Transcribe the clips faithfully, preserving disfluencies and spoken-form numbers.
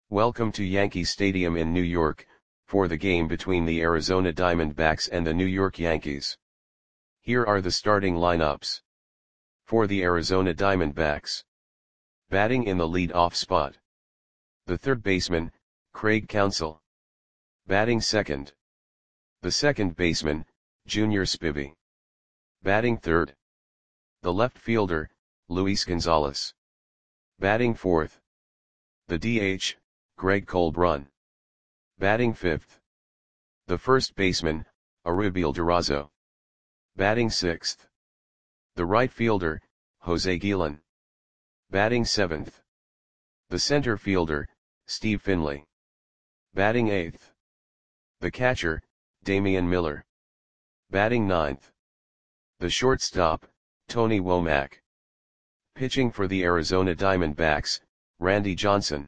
Welcome to Yankee Stadium in New York, for the game between the Arizona Diamondbacks and the New York Yankees. Here are the starting lineups. For the Arizona Diamondbacks. Batting in the lead-off spot. The third baseman, Craig Counsell. Batting second. The second baseman, Junior Spivey. Batting third. The left fielder, Luis Gonzalez. Batting fourth. The D H, Greg Colbrun. Batting fifth. The first baseman, Arubiel Durazo. Batting sixth. The right fielder, Jose Guillen. Batting seventh. The center fielder, Steve Finley. Batting eighth. The catcher, Damian Miller. Batting ninth. The shortstop, Tony Womack. Pitching for the Arizona Diamondbacks, Randy Johnson.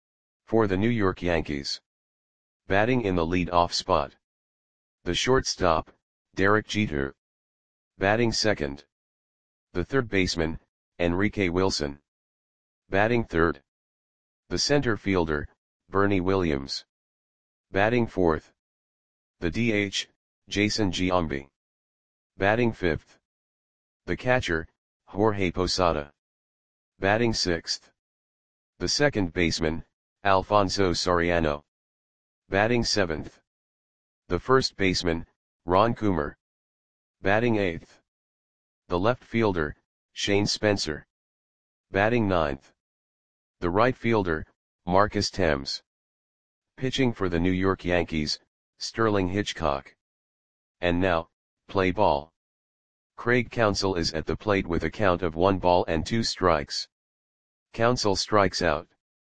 For the New York Yankees. Batting in the lead-off spot. The shortstop, Derek Jeter. Batting second. The third baseman, Enrique Wilson. Batting third. The center fielder, Bernie Williams. Batting fourth. The D H, Jason Giambi. Batting fifth. The catcher, Jorge Posada. Batting sixth. The second baseman, Alfonso Soriano. Batting seventh. The first baseman, Ron Coomer. Batting eighth. The left fielder, Shane Spencer. Batting ninth. The right fielder, Marcus Thames. Pitching for the New York Yankees, Sterling Hitchcock. And now, play ball. Craig Counsell is at the plate with a count of one ball and two strikes. Counsell strikes out.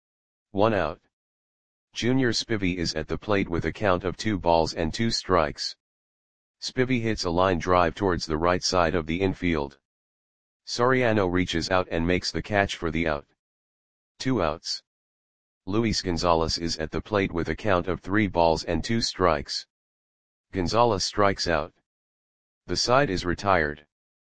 One out. Junior Spivey is at the plate with a count of two balls and two strikes. Spivey hits a line drive towards the right side of the infield. Soriano reaches out and makes the catch for the out. Two outs. Luis Gonzalez is at the plate with a count of three balls and two strikes. Gonzalez strikes out. The side is retired.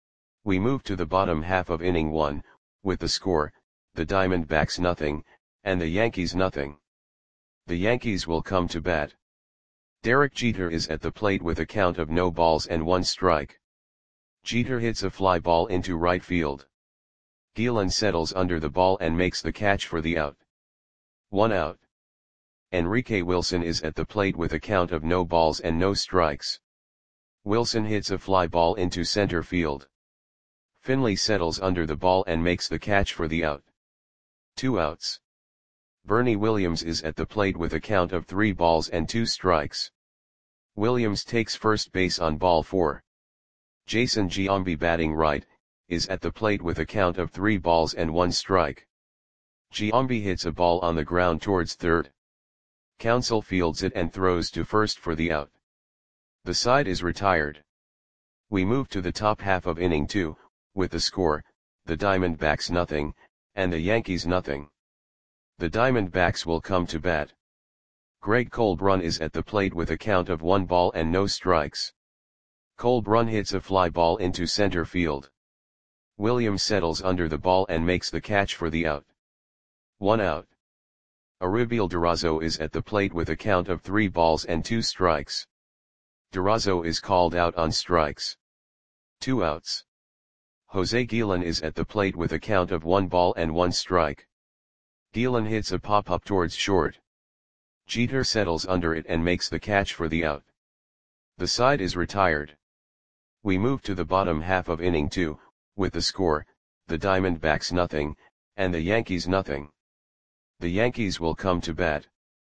We move to the bottom half of inning one, with the score, the Diamondbacks nothing, and the Yankees nothing. The Yankees will come to bat. Derek Jeter is at the plate with a count of no balls and one strike. Jeter hits a fly ball into right field. Guillen settles under the ball and makes the catch for the out. One out. Enrique Wilson is at the plate with a count of no balls and no strikes. Wilson hits a fly ball into center field. Finley settles under the ball and makes the catch for the out. Two outs. Bernie Williams is at the plate with a count of three balls and two strikes. Williams takes first base on ball four. Jason Giambi, batting right, is at the plate with a count of three balls and one strike. Giambi hits a ball on the ground towards third. Counsell fields it and throws to first for the out. The side is retired. We move to the top half of inning two, with the score, the Diamondbacks nothing, and the Yankees nothing. The Diamondbacks will come to bat. Greg Colbrun is at the plate with a count of one ball and no strikes. Colbrun hits a fly ball into center field. Williams settles under the ball and makes the catch for the out. One out. Arubiel Durazo is at the plate with a count of three balls and two strikes. Durazo is called out on strikes. Two outs. Jose Guillen is at the plate with a count of one ball and one strike. Guillen hits a pop-up towards short. Jeter settles under it and makes the catch for the out. The side is retired. We move to the bottom half of inning two, with the score, the Diamondbacks nothing, and the Yankees nothing. The Yankees will come to bat.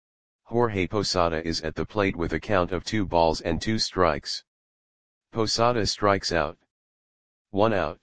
Jorge Posada is at the plate with a count of two balls and two strikes. Posada strikes out. One out.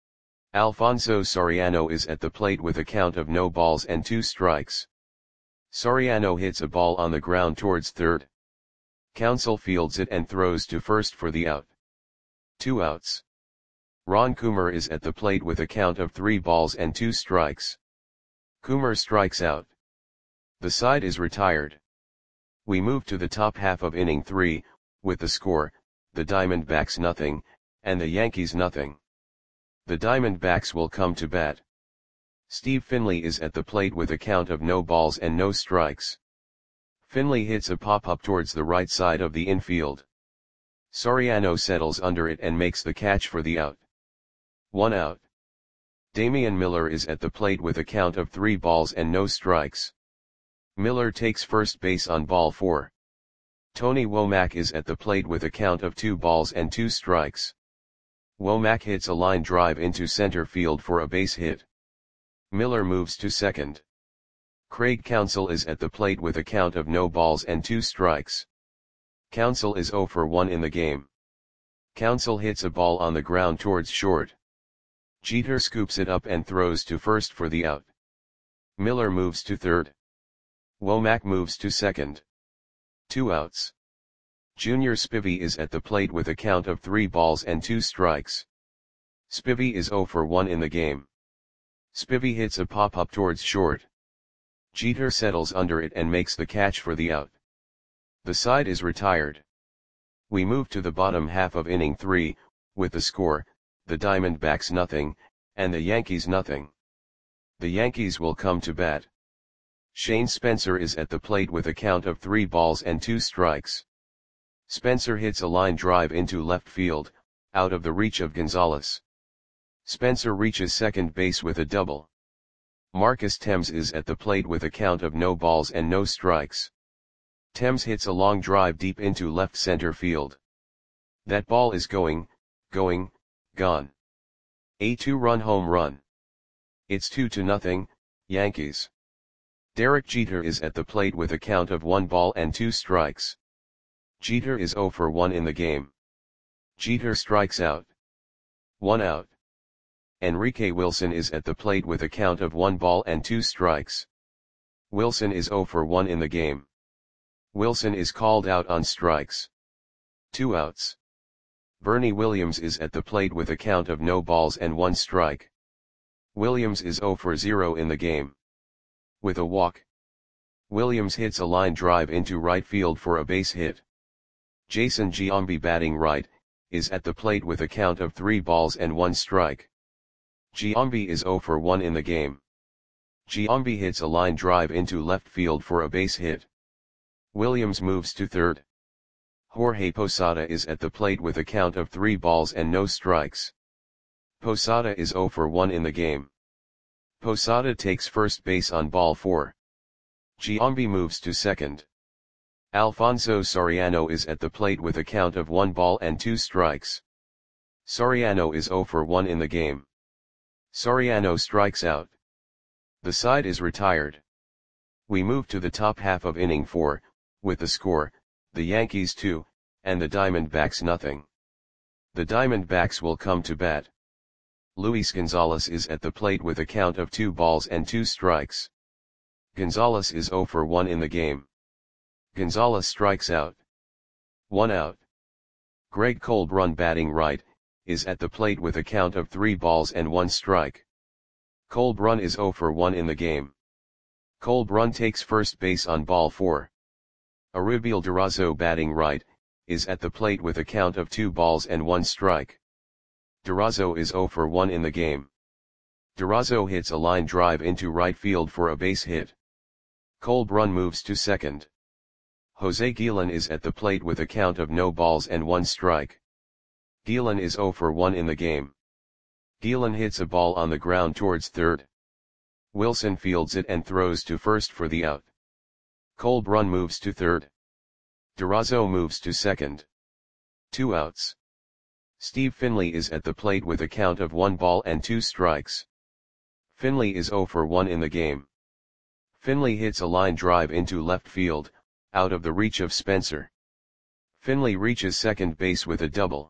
Alfonso Soriano is at the plate with a count of no balls and two strikes. Soriano hits a ball on the ground towards third. Counsell fields it and throws to first for the out. Two outs. Ron Coomer is at the plate with a count of three balls and two strikes. Coomer strikes out. The side is retired. We move to the top half of inning three, with the score, the Diamondbacks nothing, and the Yankees nothing. The Diamondbacks will come to bat. Steve Finley is at the plate with a count of no balls and no strikes. Finley hits a pop-up towards the right side of the infield. Soriano settles under it and makes the catch for the out. One out. Damian Miller is at the plate with a count of three balls and no strikes. Miller takes first base on ball four. Tony Womack is at the plate with a count of two balls and two strikes. Womack hits a line drive into center field for a base hit. Miller moves to second. Craig Counsell is at the plate with a count of no balls and two strikes. Counsell is zero for one in the game. Counsell hits a ball on the ground towards short. Jeter scoops it up and throws to first for the out. Miller moves to third. Womack moves to second. Two outs. Junior Spivey is at the plate with a count of three balls and two strikes. Spivey is zero for one in the game. Spivey hits a pop-up towards short. Jeter settles under it and makes the catch for the out. The side is retired. We move to the bottom half of inning three, with the score, the Diamondbacks nothing, and the Yankees nothing. The Yankees will come to bat. Shane Spencer is at the plate with a count of three balls and two strikes. Spencer hits a line drive into left field, out of the reach of Gonzalez. Spencer reaches second base with a double. Marcus Thames is at the plate with a count of no balls and no strikes. Thames hits a long drive deep into left center field. That ball is going, going, gone. A two-run home run. It's two to nothing, Yankees. Derek Jeter is at the plate with a count of one ball and two strikes. Jeter is zero for one in the game. Jeter strikes out. One out. Enrique Wilson is at the plate with a count of one ball and two strikes. Wilson is zero for one in the game. Wilson is called out on strikes. Two outs. Bernie Williams is at the plate with a count of no balls and one strike. Williams is zero for zero in the game. With a walk. Williams hits a line drive into right field for a base hit. Jason Giambi, batting right, is at the plate with a count of three balls and one strike. Giambi is zero for one in the game. Giambi hits a line drive into left field for a base hit. Williams moves to third. Jorge Posada is at the plate with a count of three balls and no strikes. Posada is zero for one in the game. Posada takes first base on ball four. Giambi moves to second. Alfonso Soriano is at the plate with a count of one ball and two strikes. Soriano is zero for one in the game. Soriano strikes out. The side is retired. We move to the top half of inning four, with the score, the Yankees two, and the Diamondbacks nothing. The Diamondbacks will come to bat. Luis Gonzalez is at the plate with a count of two balls and two strikes. Gonzalez is zero for one in the game. Gonzalez strikes out. One out. Greg Colbrun, batting right, is at the plate with a count of three balls and one strike. Colbrun is zero for one in the game. Colbrun takes first base on ball four. Ariel Durazo, batting right, is at the plate with a count of two balls and one strike. Durazo is zero for one in the game. Durazo hits a line drive into right field for a base hit. Colbrun moves to second. Jose Guillen is at the plate with a count of no balls and one strike. Guillen is zero for one in the game. Guillen hits a ball on the ground towards third. Wilson fields it and throws to first for the out. Colbrun moves to third. Durazo moves to second. Two outs. Steve Finley is at the plate with a count of one ball and two strikes. Finley is zero for one in the game. Finley hits a line drive into left field, out of the reach of Spencer. Finley reaches second base with a double.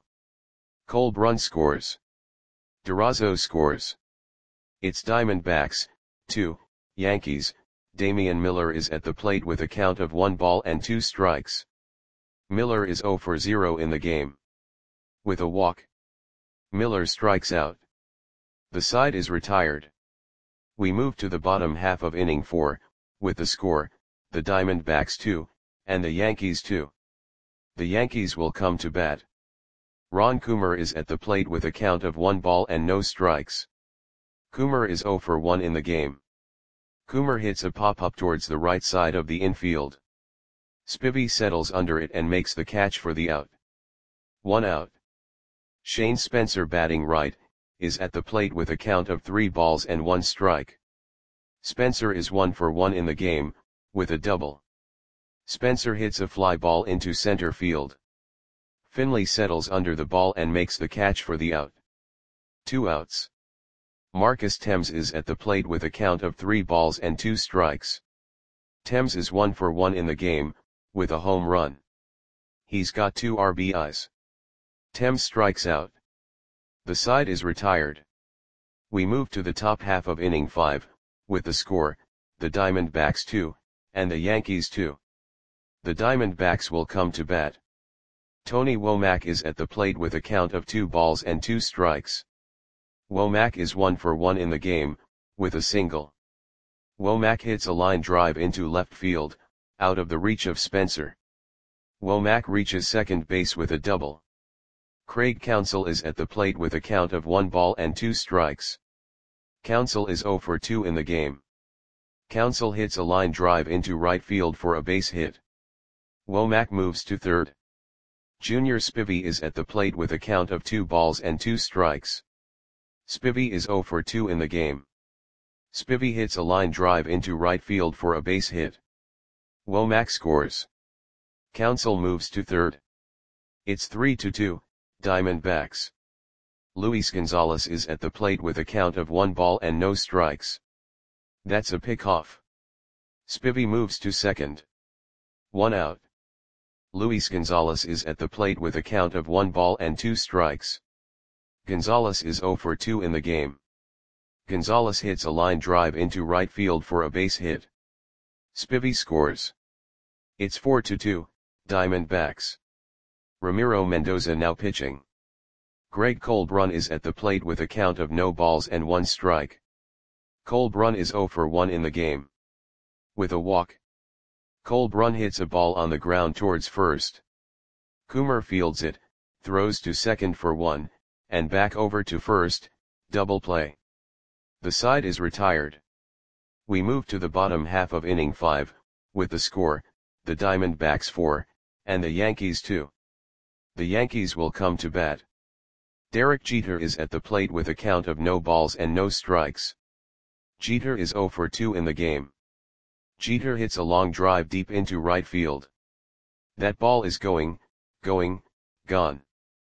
Colbrun scores. Durazo scores. It's Diamondbacks, two, Yankees. Damian Miller is at the plate with a count of one ball and two strikes. Miller is zero for zero in the game. With a walk. Miller strikes out. The side is retired. We move to the bottom half of inning four, with the score, the Diamondbacks two, and the Yankees two. The Yankees will come to bat. Ron Coomer is at the plate with a count of one ball and no strikes. Coomer is zero for one in the game. Coomer hits a pop-up towards the right side of the infield. Spivey settles under it and makes the catch for the out. One out. Shane Spencer, batting right, is at the plate with a count of three balls and one strike. Spencer is one for one in the game, with a double. Spencer hits a fly ball into center field. Finley settles under the ball and makes the catch for the out. Two outs. Marcus Thames is at the plate with a count of three balls and two strikes. Thames is one for one in the game, with a home run. He's got two R B Is. Thames strikes out. The side is retired. We move to the top half of inning five, with the score, the Diamondbacks two, and the Yankees two. The Diamondbacks will come to bat. Tony Womack is at the plate with a count of two balls and two strikes. Womack is one for one in the game, with a single. Womack hits a line drive into left field, out of the reach of Spencer. Womack reaches second base with a double. Craig Counsell is at the plate with a count of one ball and two strikes. Counsell is zero for two in the game. Counsell hits a line drive into right field for a base hit. Womack moves to third. Junior Spivey is at the plate with a count of two balls and two strikes. Spivey is zero for two in the game. Spivey hits a line drive into right field for a base hit. Womack scores. Counsell moves to third. It's three to two, Diamondbacks. Luis Gonzalez is at the plate with a count of one ball and no strikes. That's a pickoff. Spivey moves to second. One out. Luis Gonzalez is at the plate with a count of one ball and two strikes. Gonzalez is zero for two in the game. Gonzalez hits a line drive into right field for a base hit. Spivey scores. It's four to two, Diamondbacks. Ramiro Mendoza now pitching. Greg Colbrun is at the plate with a count of no balls and one strike. Colbrun is zero for one in the game. With a walk. Colbrun hits a ball on the ground towards first. Coomer fields it, throws to second for one, and back over to first, double play. The side is retired. We move to the bottom half of inning five, with the score, the Diamondbacks four, and the Yankees two. The Yankees will come to bat. Derek Jeter is at the plate with a count of no balls and no strikes. Jeter is zero for two in the game. Jeter hits a long drive deep into right field. That ball is going, going, gone.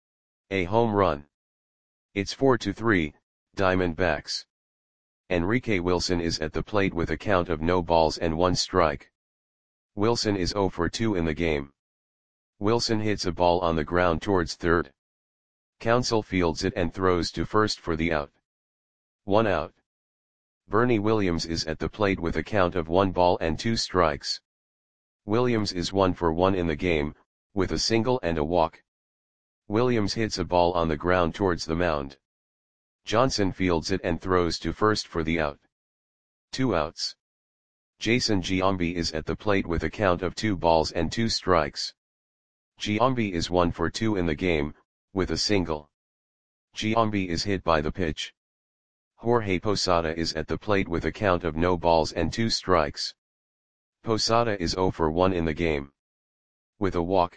A home run. It's four to three, Diamondbacks. Enrique Wilson is at the plate with a count of no balls and one strike. Wilson is zero for two in the game. Wilson hits a ball on the ground towards third. Counsell fields it and throws to first for the out. One out. Bernie Williams is at the plate with a count of one ball and two strikes. Williams is one for one in the game, with a single and a walk. Williams hits a ball on the ground towards the mound. Johnson fields it and throws to first for the out. Two outs. Jason Giambi is at the plate with a count of two balls and two strikes. Giambi is one for two in the game, with a single. Giambi is hit by the pitch. Jorge Posada is at the plate with a count of no balls and two strikes. Posada is zero for one in the game. With a walk.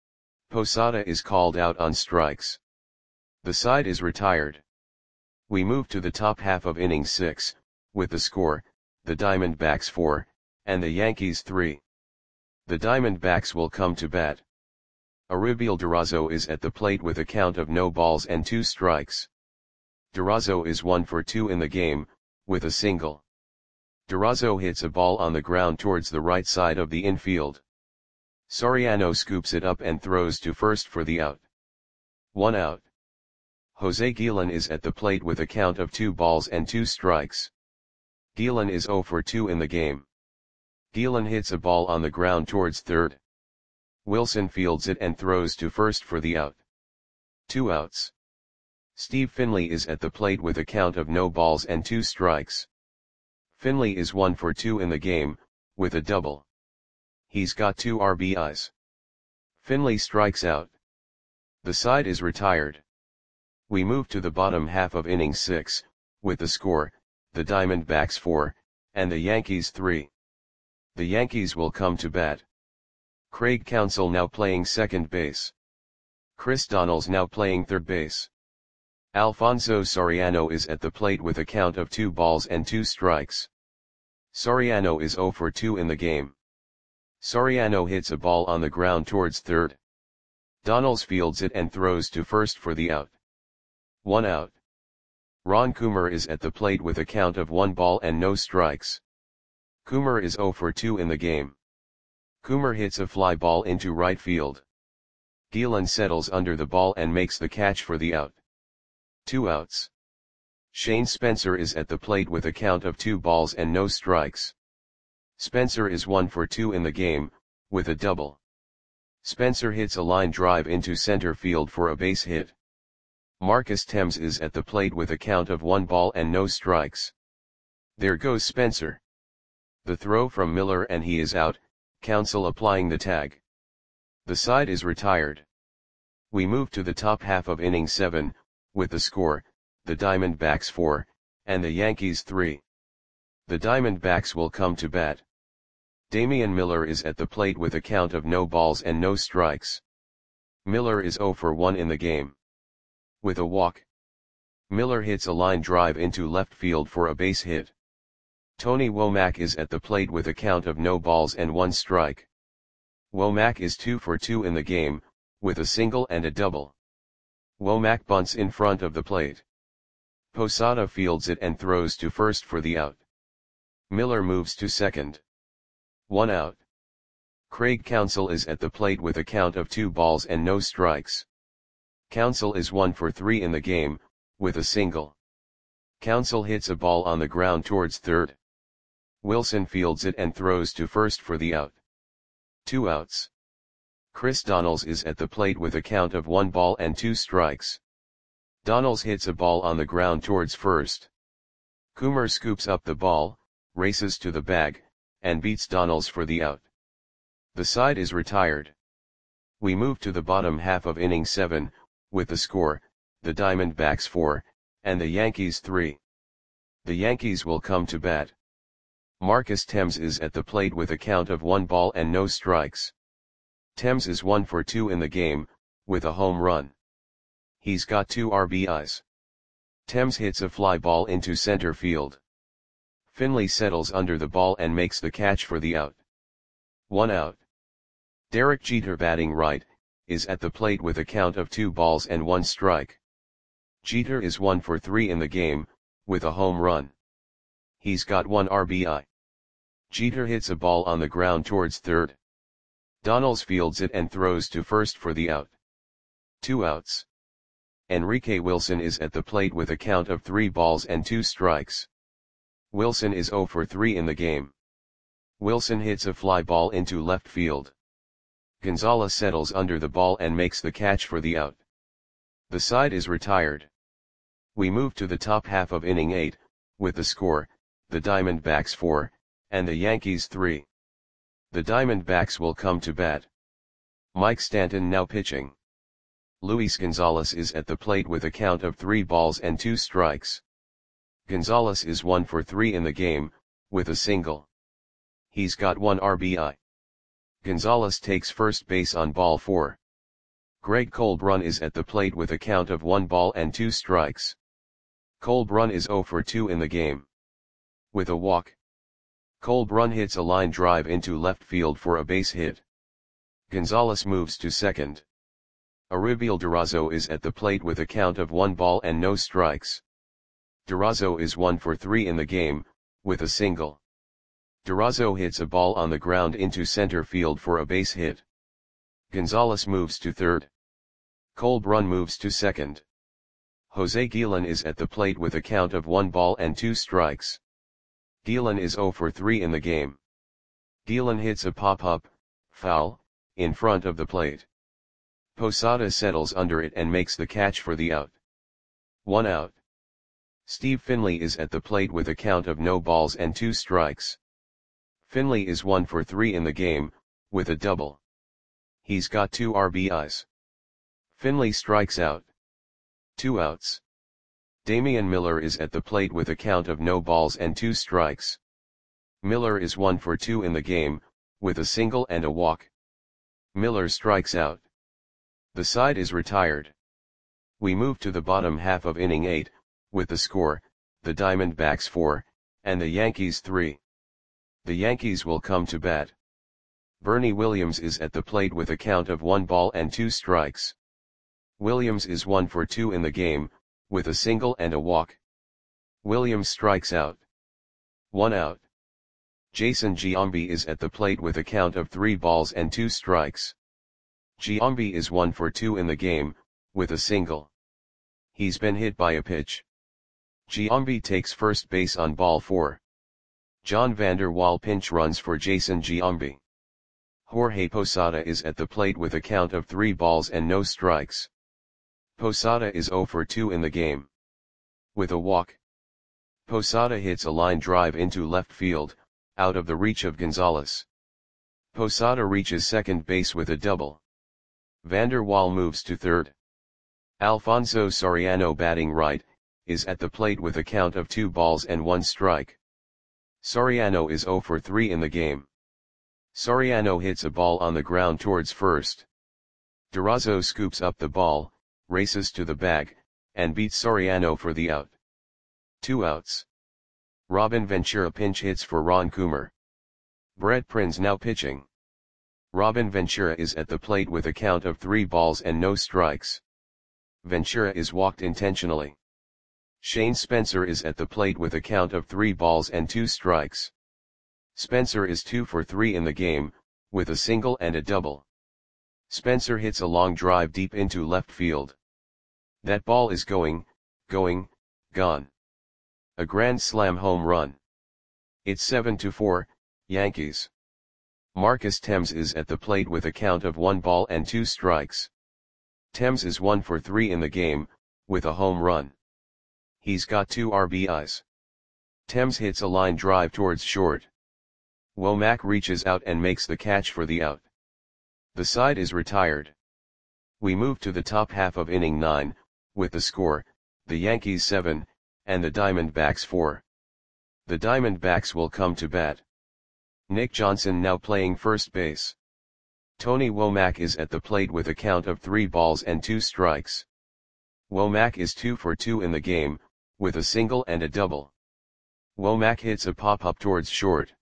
Posada is called out on strikes. The side is retired. We move to the top half of inning six, with the score, the Diamondbacks four, and the Yankees three. The Diamondbacks will come to bat. Ariel Durazo is at the plate with a count of no balls and two strikes. Durazo is one for two in the game, with a single. Durazo hits a ball on the ground towards the right side of the infield. Soriano scoops it up and throws to first for the out. One out. Jose Guillen is at the plate with a count of two balls and two strikes. Guillen is zero for two in the game. Guillen hits a ball on the ground towards third. Wilson fields it and throws to first for the out. Two outs. Steve Finley is at the plate with a count of no balls and two strikes. Finley is one for two in the game, with a double. He's got two R B Is. Finley strikes out. The side is retired. We move to the bottom half of inning six, with the score, the Diamondbacks four, and the Yankees three. The Yankees will come to bat. Craig Counsell now playing second base. Chris Donnells now playing third base. Alfonso Soriano is at the plate with a count of two balls and two strikes. Soriano is zero for two in the game. Soriano hits a ball on the ground towards third. Donnells fields it and throws to first for the out. One out. Ron Coomer is at the plate with a count of one ball and no strikes. Coomer is zero for two in the game. Coomer hits a fly ball into right field. Gielan settles under the ball and makes the catch for the out. Two outs. Shane Spencer is at the plate with a count of two balls and no strikes. Spencer is one for two in the game, with a double. Spencer hits a line drive into center field for a base hit. Marcus Thames is at the plate with a count of one ball and no strikes. There goes Spencer. The throw from Miller and he is out, Counsell applying the tag. The side is retired. We move to the top half of inning seven, with the score, the Diamondbacks four, and the Yankees three. The Diamondbacks will come to bat. Damian Miller is at the plate with a count of no balls and no strikes. Miller is zero for one in the game. With a walk. Miller hits a line drive into left field for a base hit. Tony Womack is at the plate with a count of no balls and one strike. Womack is two for two in the game, with a single and a double. Womack bunts in front of the plate. Posada fields it and throws to first for the out. Miller moves to second. One out. Craig Counsell is at the plate with a count of two balls and no strikes. Counsell is one for three in the game, with a single. Counsell hits a ball on the ground towards third. Wilson fields it and throws to first for the out. Two outs. Chris Donnells is at the plate with a count of one ball and two strikes. Donnells hits a ball on the ground towards first. Coomer scoops up the ball, races to the bag, and beats Donnells for the out. The side is retired. We move to the bottom half of inning seven, with the score, the Diamondbacks four, and the Yankees three. The Yankees will come to bat. Marcus Thames is at the plate with a count of one ball and no strikes. Thames is one for two in the game, with a home run. He's got two R B Is. Thames hits a fly ball into center field. Finley settles under the ball and makes the catch for the out. One out. Derek Jeter, batting right, is at the plate with a count of two balls and one strike. Jeter is one for three in the game, with a home run. He's got one R B I. Jeter hits a ball on the ground towards third. Donnells fields it and throws to first for the out. Two outs. Enrique Wilson is at the plate with a count of three balls and two strikes. Wilson is zero for three in the game. Wilson hits a fly ball into left field. Gonzalez settles under the ball and makes the catch for the out. The side is retired. We move to the top half of inning eight, with the score, the Diamondbacks four, and the Yankees three. The Diamondbacks will come to bat. Mike Stanton now pitching. Luis Gonzalez is at the plate with a count of three balls and two strikes. Gonzalez is one for three in the game, with a single. He's got one R B I. Gonzalez takes first base on ball four. Greg Colbrun is at the plate with a count of one ball and two strikes. Colbrun is zero for two in the game. With a walk. Colbrun hits a line drive into left field for a base hit. Gonzalez moves to second. Arubel Durazo is at the plate with a count of one ball and no strikes. Durazo is one for three in the game, with a single. Durazo hits a ball on the ground into center field for a base hit. Gonzalez moves to third. Colbrun moves to second. Jose Gielan is at the plate with a count of one ball and two strikes. Gielan is zero for three in the game. Gielan hits a pop-up, foul, in front of the plate. Posada settles under it and makes the catch for the out. One out. Steve Finley is at the plate with a count of no balls and two strikes. Finley is one for three in the game, with a double. He's got two R B Is. Finley strikes out. Two outs. Damian Miller is at the plate with a count of no balls and two strikes. Miller is one for two in the game, with a single and a walk. Miller strikes out. The side is retired. We move to the bottom half of inning eight, with the score, the Diamondbacks four, and the Yankees three. The Yankees will come to bat. Bernie Williams is at the plate with a count of one ball and two strikes. Williams is one for two in the game, with a single and a walk. Williams strikes out. One out. Jason Giambi is at the plate with a count of three balls and two strikes. Giambi is one for two in the game, with a single. He's been hit by a pitch. Giambi takes first base on ball four. John Vander Wal pinch runs for Jason Giambi. Jorge Posada is at the plate with a count of three balls and no strikes. Posada is zero for two in the game. With a walk. Posada hits a line drive into left field, out of the reach of Gonzalez. Posada reaches second base with a double. Vander Wal moves to third. Alfonso Soriano, batting right, is at the plate with a count of two balls and one strike. Soriano is zero for three in the game. Soriano hits a ball on the ground towards first. Durazo scoops up the ball, races to the bag, and beats Soriano for the out. Two outs. Robin Ventura pinch hits for Ron Coomer. Brett Prinz now pitching. Robin Ventura is at the plate with a count of three balls and no strikes. Ventura is walked intentionally. Shane Spencer is at the plate with a count of three balls and two strikes. Spencer is two for three in the game, with a single and a double. Spencer hits a long drive deep into left field. That ball is going, going, gone. A grand slam home run. It's seven to four, Yankees. Marcus Thames is at the plate with a count of one ball and two strikes. Thames is one for three in the game, with a home run. He's got two R B Is. Thames hits a line drive towards short. Womack reaches out and makes the catch for the out. The side is retired. We move to the top half of inning nine, with the score, the Yankees seven, and the Diamondbacks four. The Diamondbacks will come to bat. Nick Johnson now playing first base. Tony Womack is at the plate with a count of three balls and two strikes. Womack is two for two in the game, with a single and a double. Womack hits a pop-up towards short.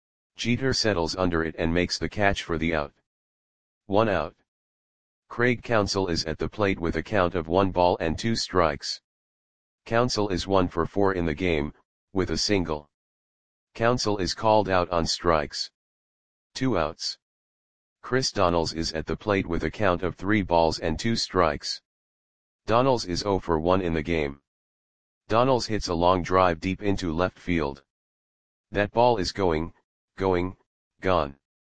Jeter settles under it and makes the catch for the out. One out. Craig Counsell is at the plate with a count of one ball and two strikes. Counsell is one for four in the game, with a single. Counsell is called out on strikes. Two outs. Chris Donalds is at the plate with a count of three balls and two strikes. Donalds is zero for one in the game. Donalds hits a long drive deep into left field. That ball is going, going, gone.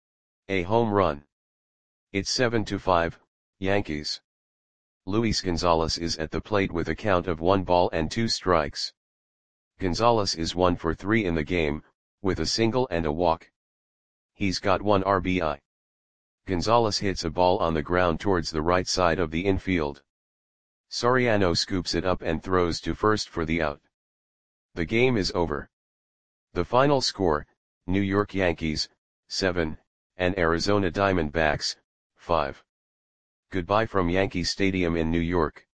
A home run. It's seven to five, Yankees. Luis Gonzalez is at the plate with a count of one ball and two strikes. Gonzalez is one for three in the game, with a single and a walk. He's got one R B I. Gonzalez hits a ball on the ground towards the right side of the infield. Soriano scoops it up and throws to first for the out. The game is over. The final score, New York Yankees, seven, and Arizona Diamondbacks, five. Goodbye from Yankee Stadium in New York.